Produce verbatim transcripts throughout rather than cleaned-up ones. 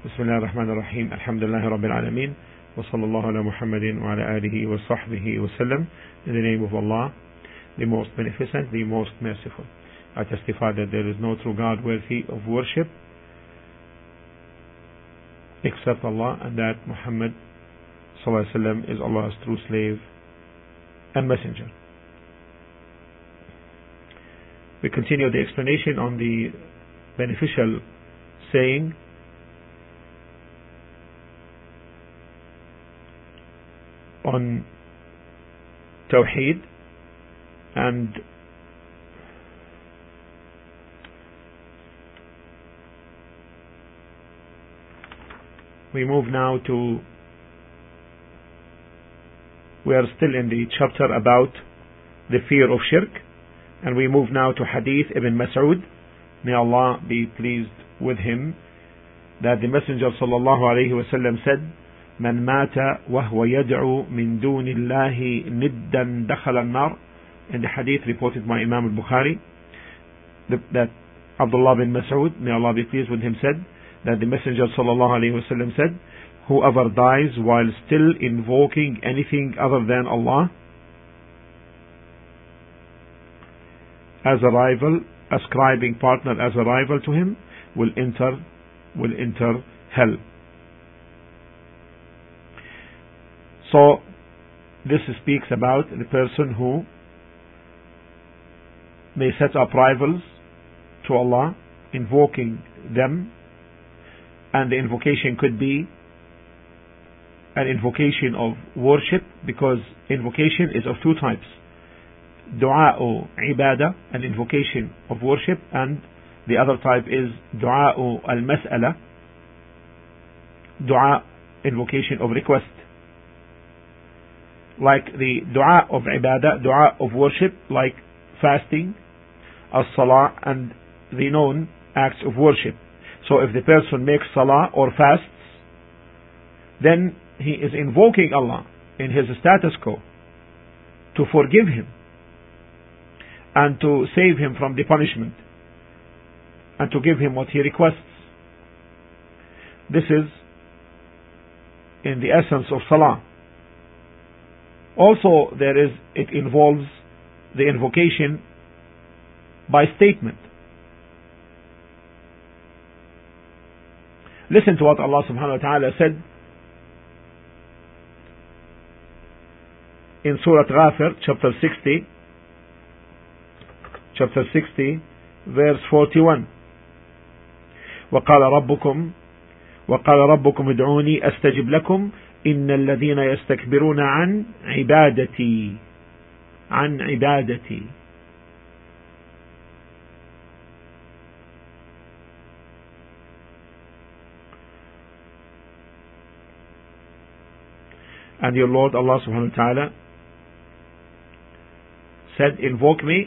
بسم الله الرحمن الرحيم الحمد لله رب العالمين وصلى الله على محمد وعلى آله وصحبه وسلم. In the name of Allah, the most beneficent, the most merciful. I testify that there is no true God worthy of worship except Allah, and that Muhammad sallallahu alaihi wasallam is Allah's true slave and messenger. We continue the explanation on the beneficial saying on Tawheed, and we move now to, we are still in the chapter about the fear of shirk, and we move now to Hadith Ibn Mas'ud, may Allah be pleased with him, that the Messenger sallallahu alayhi wa sallam said, من مات وهو يدعو من دون الله ندا دخل النار. In the hadith reported by Imam al-Bukhari, that Abdullah bin Mas'ud, may Allah be pleased with him, said that the Messenger sallallahu alayhi wa sallam said, whoever dies while still invoking anything other than Allah as a rival, ascribing partner as a rival to him, will enter will enter hell. So this speaks about the person who may set up rivals to Allah, invoking them, and the invocation could be an invocation of worship, because invocation is of two types: dua or ibadah, an invocation of worship, and the other type is dua or al-mas'ala, dua, invocation of request. Like the dua of ibadah, dua of worship, like fasting, as-salah, and the known acts of worship. So if the person makes salah or fasts, then he is invoking Allah in his status quo to forgive him and to save him from the punishment and to give him what he requests. This is in the essence of salah. Also, there is, it involves the invocation by statement. Listen to what Allah subhanahu wa ta'ala said in Surah Ghafir, chapter sixty, chapter sixty, verse forty-one. وقال ربكم وقال ربكم ادعوني أستجب لكم إن الذين يستكبرون عن عبادتي عن عبادتي. And your Lord Allah subhanahu wa ta'ala said, invoke me,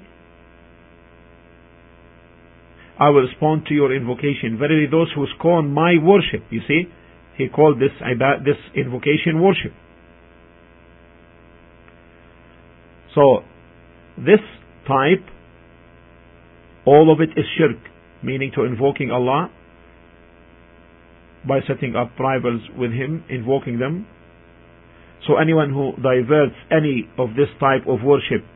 I will respond to your invocation. Verily those who scorn my worship, you see, he called this this invocation worship. So this type, all of it is shirk, meaning to invoking Allah by setting up rivals with him, invoking them. So anyone who diverts any of this type of worship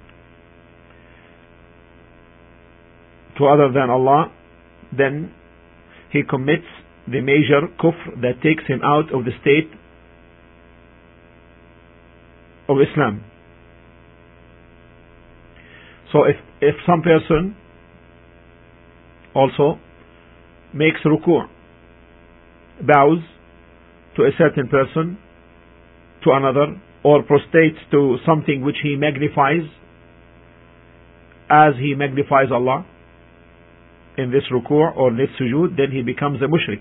to other than Allah, then he commits the major kufr that takes him out of the state of Islam. So if, if some person also makes ruku', bows to a certain person, to another, or prostrates to something which he magnifies as he magnifies Allah in this ruku' or this sujood, then he becomes a mushrik.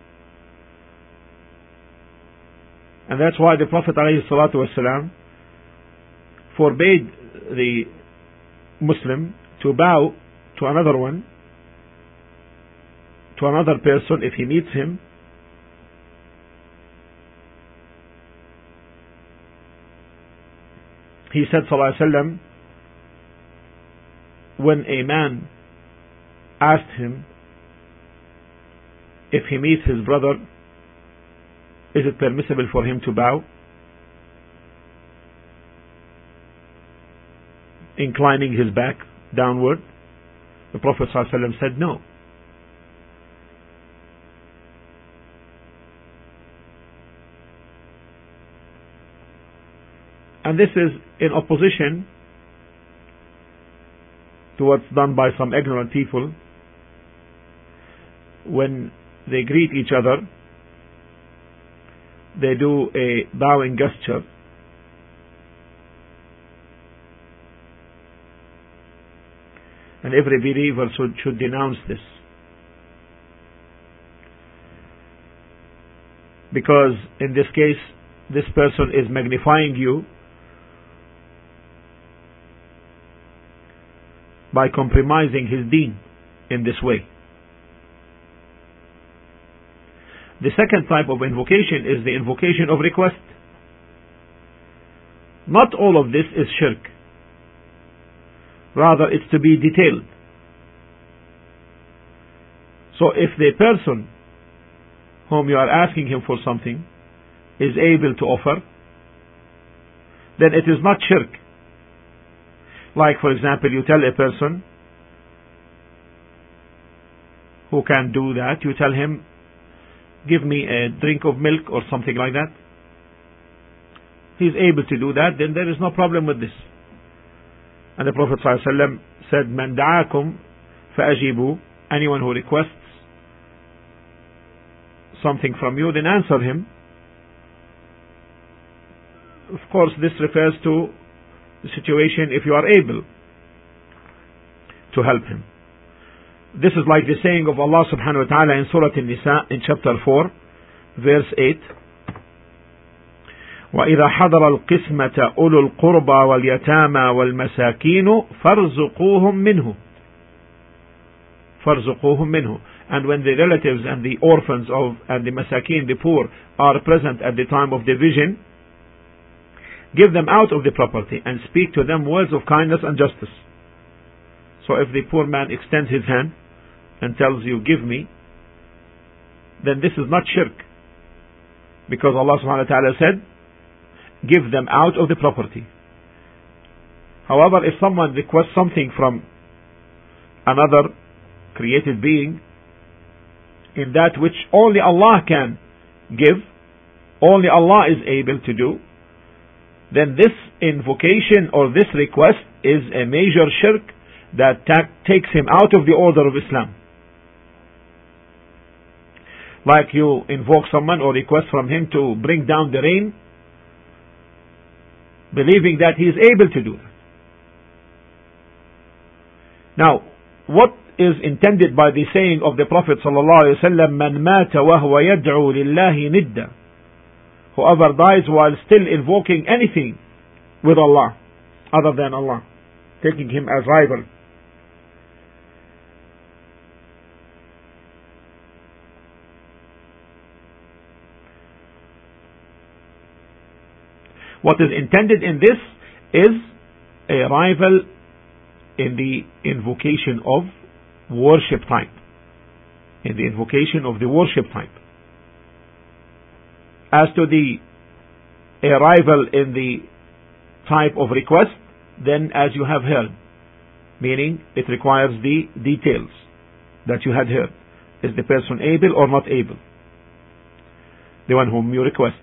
And that's why the Prophet ﷺ forbade the Muslim to bow to another one, to another person if he meets him, he said sallallahu alaihi wasallam, when a man asked him if he meets his brother is it permissible for him to bow, inclining his back downward? The Prophet ﷺ said no. And this is in opposition to what's done by some ignorant people when they greet each other. They do a bowing gesture, and every believer should, should denounce this, because in this case this person is magnifying you by compromising his deen in this way. The second type of invocation is the invocation of request. Not all of this is shirk. Rather, it's to be detailed. So if the person whom you are asking him for something is able to offer, then it is not shirk. Like, for example, you tell a person who can do that, you tell him, give me a drink of milk or something like that. He's able to do that, then there is no problem with this. And the Prophet ﷺ said, "Man da'akum fa'ajibu." Anyone who requests something from you, then answer him. Of course, this refers to the situation if you are able to help him. This is like the saying of Allah subhanahu wa ta'ala in Surah An-Nisa in chapter four, verse eight. وَإِذَا حَضَرَ الْقِسْمَةَ أُولُو الْقُرْبَى وَالْيَتَامَى وَالْمَسَاكِينُ فَارْزُقُوهُم مِّنْهُ فَارْزُقُوهُم مِّنْهُ. And when the relatives and the orphans of and the masakin, the poor, are present at the time of division, give them out of the property and speak to them words of kindness and justice. So if the poor man extends his hand and tells you, give me, then this is not shirk, because Allah subhanahu wa ta'ala said, give them out of the property. However, if someone requests something from another created being in that which only Allah can give, only Allah is able to do, then this invocation or this request is a major shirk that ta- takes him out of the order of Islam. Like you invoke someone or request from him to bring down the rain, believing that he is able to do that. Now, what is intended by the saying of the Prophet sallallahu alaihi wasallam, "Man mata wa huwa yad'u lillahi nidda," whoever dies while still invoking anything with Allah, other than Allah, taking him as rival. What is intended in this is a rival in the invocation of worship type. In the invocation of the worship type. As to the a rival in the type of request, then as you have heard, meaning it requires the details that you had heard. Is the person able or not able? The one whom you request.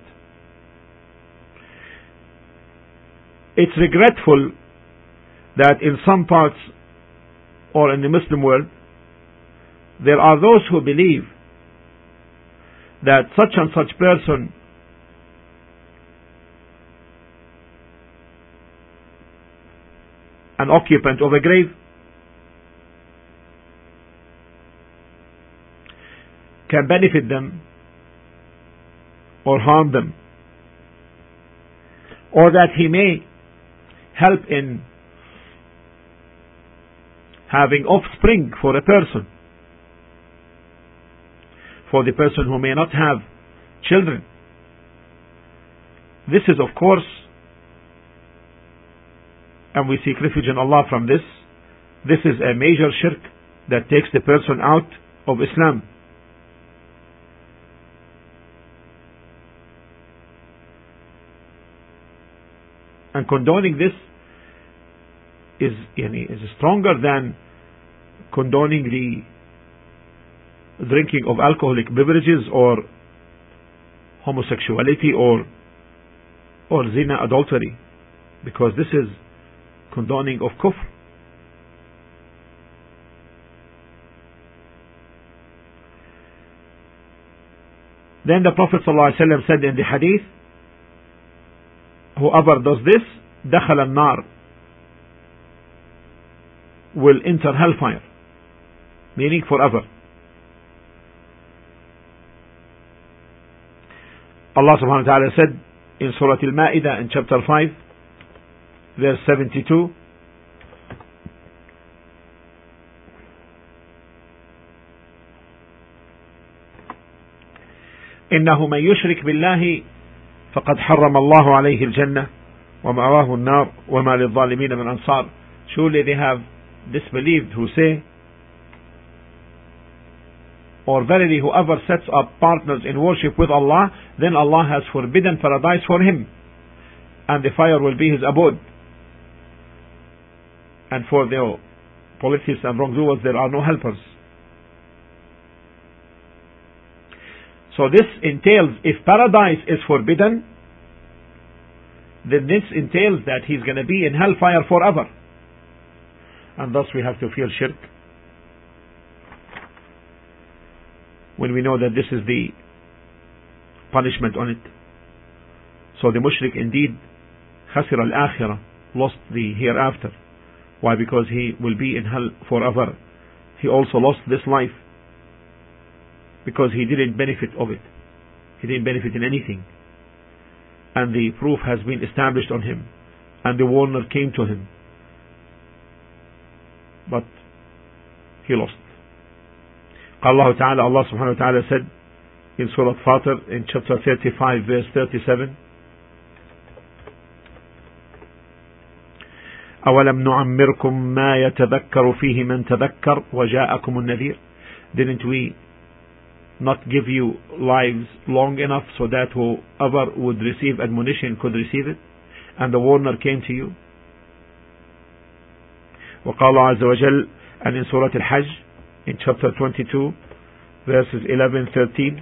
It's regretful that in some parts or in the Muslim world there are those who believe that such and such person an occupant of a grave can benefit them or harm them, or that he may help in having offspring for a person, for the person who may not have children. This is, of course, and we seek refuge in Allah from this, this is a major shirk that takes the person out of Islam. And condoning this is, yani, is stronger than condoning the drinking of alcoholic beverages or homosexuality or or zina, adultery, because this is condoning of kufr. Then the Prophet ﷺ said in the hadith, whoever does this, دخل النار, will enter hellfire, meaning forever. Allah subhanahu wa ta'ala said in Surah Al-Ma'idah in chapter five, verse seventy-two, إنه من يشرك بالله فقد حرم الله عليه الجنة ومأواه النار وما للظالمين من أنصار. Surely they have disbelieved who say, or verily whoever sets up partners in worship with Allah, then Allah has forbidden paradise for him, and the fire will be his abode. And for the polytheists and wrongdoers there are no helpers. So this entails, if paradise is forbidden, then this entails that he's going to be in hellfire forever. And thus we have to fear shirk, when we know that this is the punishment on it. So the mushrik indeed khasir al-akhirah, lost the hereafter. Why? Because he will be in hell forever. He also lost this life, because he didn't benefit of it. He didn't benefit in anything. And the proof has been established on him, and the warner came to him, but he lost. Allah Ta'ala, Allah subhanahu wa ta'ala said in Surah Fatir in chapter thirty-five verse thirty-seven, أَوَلَمْ نُعَمِّرْكُمْ مَا يَتَذَكَّرُ فِيهِ مَنْ تَذَكَّرْ وَجَاءَكُمُ النَّذِيرُ. Didn't we not give you lives long enough so that whoever would receive admonition could receive it, and the warner came to you? وقال عز وجل, and in Surah Al-Hajj in chapter twenty-two verses eleven thirteen,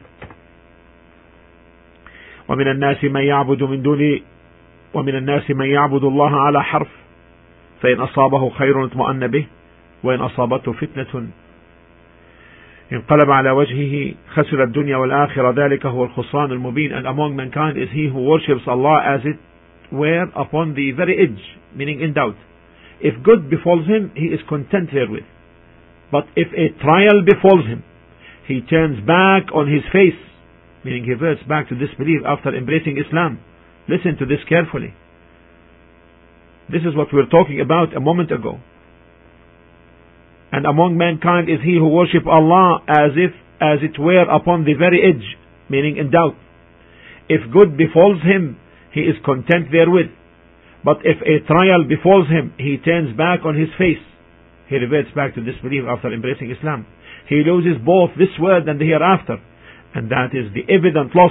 ومن الناس من يعبد من دون ومن الناس من يعبد الله على حرف فإن أصابه خير اطمأن به وإن أصابته فتنة انقلب على وجهه خسر الدنيا والآخرة ذلك هو الخسران المبين. And among mankind is he who worships Allah as it were upon the very edge, meaning in doubt. If good befalls him, he is content therewith. But if a trial befalls him, he turns back on his face, meaning he reverts back to disbelief after embracing Islam. Listen to this carefully. This is what we were talking about a moment ago. And among mankind is he who worship Allah as if, as it were upon the very edge, meaning in doubt. If good befalls him, he is content therewith. But if a trial befalls him, he turns back on his face. He reverts back to disbelief after embracing Islam. He loses both this world and the hereafter. And that is the evident loss.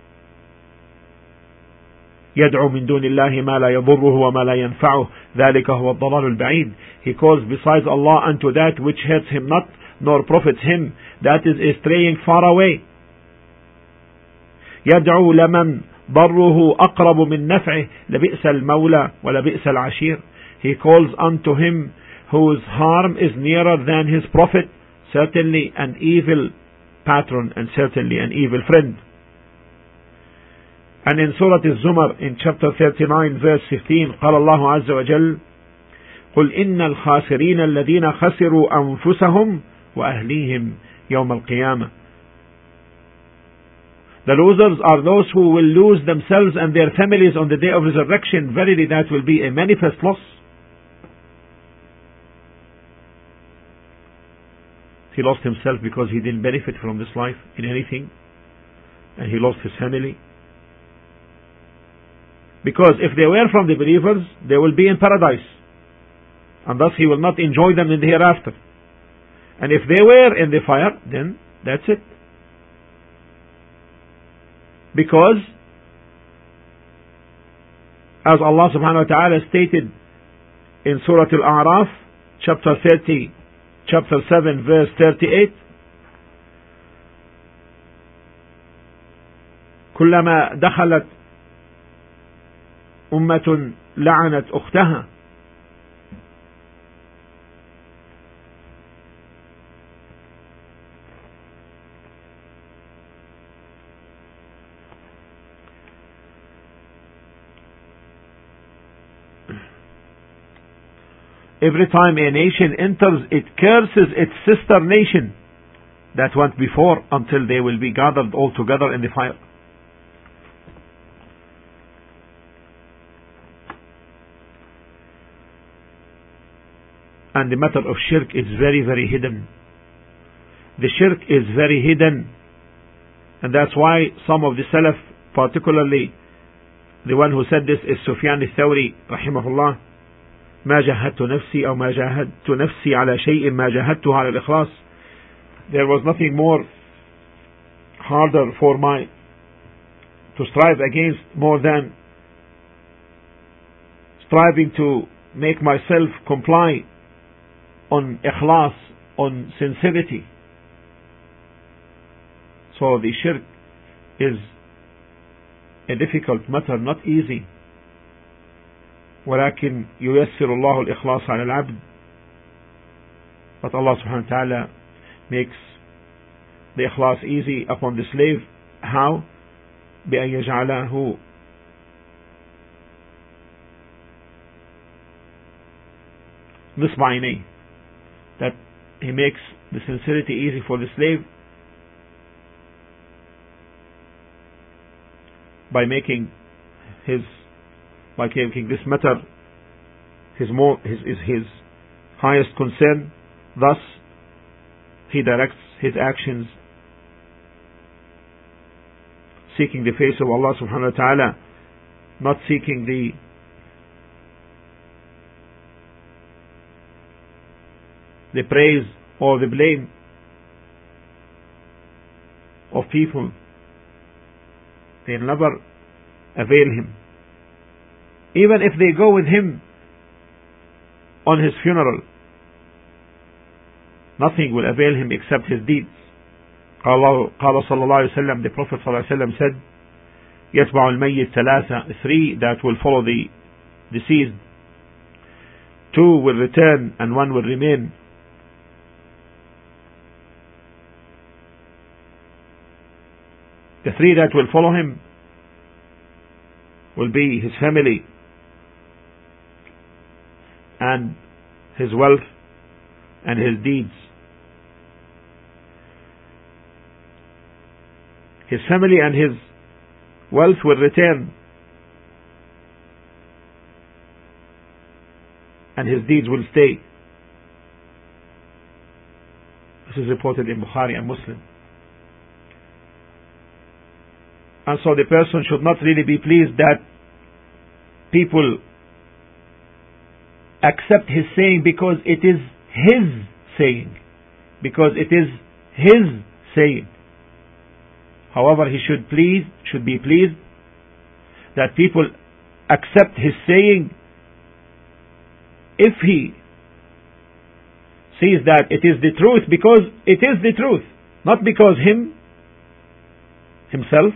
يدعو من دون الله ما لا يضره وما لا ينفعه ذلك هو الضلال البعيد. He calls besides Allah unto that which hurts him not nor profits him. That is a straying far away. يدعو لمن ضره أقرب من نفعه لبئس المولى ولبئس العشير. He calls unto him whose harm is nearer than his profit, certainly an evil patron and certainly an evil friend. And in Surah Al-Zumar in chapter thirty-nine verse fifteen, قال الله عز وجل قل إن الخاسرين الذين خسروا أنفسهم وأهليهم يوم القيامة. The losers are those who will lose themselves and their families on the day of resurrection. Verily that will be a manifest loss. He lost himself because he didn't benefit from this life in anything, and he lost his family. Because if they were from the believers, they will be in paradise, and thus he will not enjoy them in the hereafter. And if they were in the fire, then that's it. Because as Allah subhanahu wa ta'ala stated in Surah Al-A'raf, chapter thirty, chapter seven, verse thirty-eight, كلما دخلت أمة لعنت أختها. Every time a nation enters, it curses its sister nation that went before until they will be gathered all together in the fire. And the matter of shirk is very, very hidden. The shirk is very hidden. And that's why some of the Salaf, particularly the one who said this is Sufyan al-Thawri, rahimahullah, ما جاهدت نفسي أو ما جاهدت نفسي على شيء ما جاهدتها على الإخلاص. There was nothing more harder for my to strive against more than striving to make myself comply on ikhlas, on sincerity. So the shirk is a difficult matter, not easy. ولكن ييسر الله الإخلاص على العبد. But Allah subhanahu wa ta'ala makes the ikhlas easy upon the slave. How? بأن يجعله نصب عينيه, that He makes the sincerity easy for the slave by making his by making this matter his more his is his highest concern. Thus he directs his actions seeking the face of Allah subhanahu wa ta'ala, not seeking the the praise or the blame of people. They never avail him. Even if they go with him on his funeral, nothing will avail him except his deeds. قال صلى الله عليه وسلم, the Prophet صلى الله عليه وسلم said, يتبع الميت ثلاثة, three that will follow the deceased, two will return and one will remain. The three that will follow him will be his family and his wealth and his deeds. His family and his wealth will return, and his deeds will stay. This is reported in Bukhari and Muslim. And so the person should not really be pleased that people accept his saying because it is his saying. Because it is his saying. However, he should please, should be pleased that people accept his saying if he sees that it is the truth, because it is the truth, not because him, himself,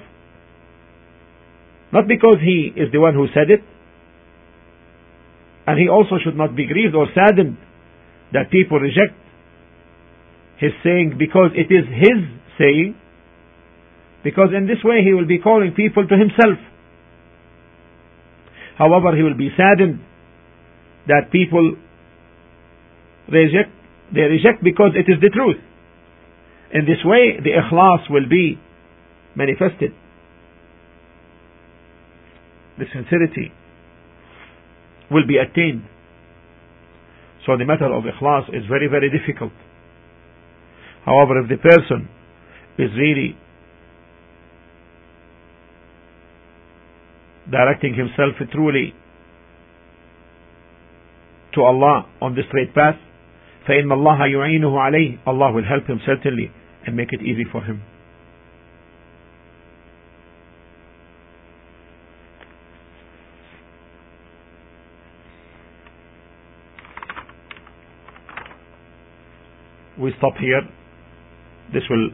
not because he is the one who said it. And he also should not be grieved or saddened that people reject his saying because it is his saying, because in this way he will be calling people to himself. However, he will be saddened that people reject, they reject because it is the truth. In this way, the ikhlas will be manifested. The sincerity will be attained. So the matter of ikhlas is very, very difficult. However, if the person is really directing himself truly to Allah on the straight path, فَإِنَّ اللَّهَ يُعِينُهُ عَلَيْهِ, Allah will help him certainly and make it easy for him. we stop here. This will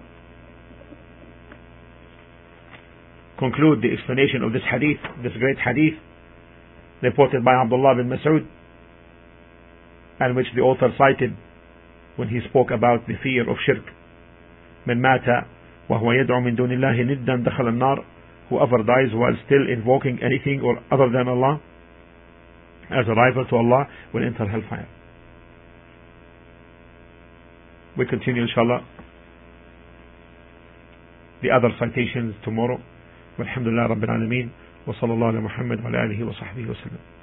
conclude the explanation of this hadith, this great hadith reported by Abdullah bin Mas'ud, and which the author cited when he spoke about the fear of shirk. من مات وهو يدعو من دون الله ندا دخل النار. Whoever dies while still invoking anything or other than Allah as a rival to Allah will enter hellfire. We continue inshallah the other citations tomorrow. والحمد لله رب العالمين وصلى الله على محمد وعلى آله وصحبه وسلم.